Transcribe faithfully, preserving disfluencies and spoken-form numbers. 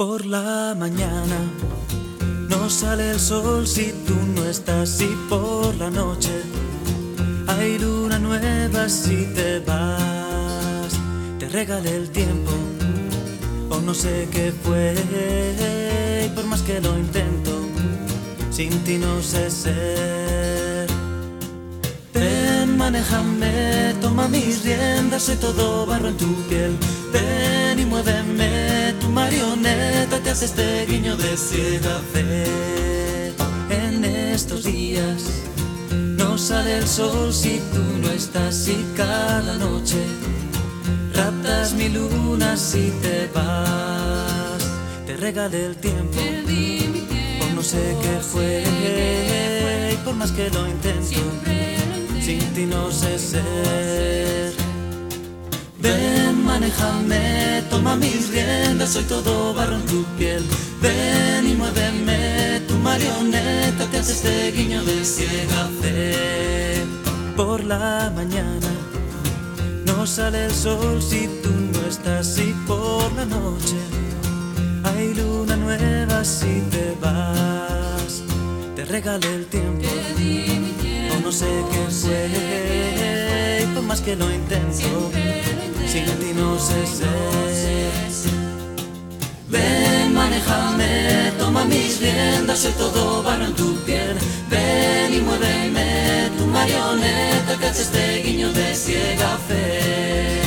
Por la mañana no sale el sol si tú no estás, y por la noche hay luna nueva si te vas. Te regalé el tiempo o no sé qué fue, y por más que lo intento, sin ti no sé ser. Ven, manéjame, toma mis riendas, soy todo barro en tu piel. Ven y muéveme, tu marioneta, te hace este guiño de ciega fe. En estos días no sale el sol si tú no estás, y cada noche raptas mi luna si te vas. Te regalé el tiempo o no sé qué fue, y por más que lo intento, sin ti no sé ser. Ven, manéjame, toma mis riendas, soy todo barro en tu piel. Ven y muéveme, tu marioneta, te hace este guiño de ciega fe. Por la mañana no sale el sol si tú no estás, y por la noche hay luna nueva si te vas. Te regalé el tiempo o no sé qué fue, y por más que lo intento, sin ti no sé ser. Ven, manéjame, toma mis riendas, soy todo barro en tu piel. Ven y muéveme, tu marioneta, que hace este guiño de ciega fe.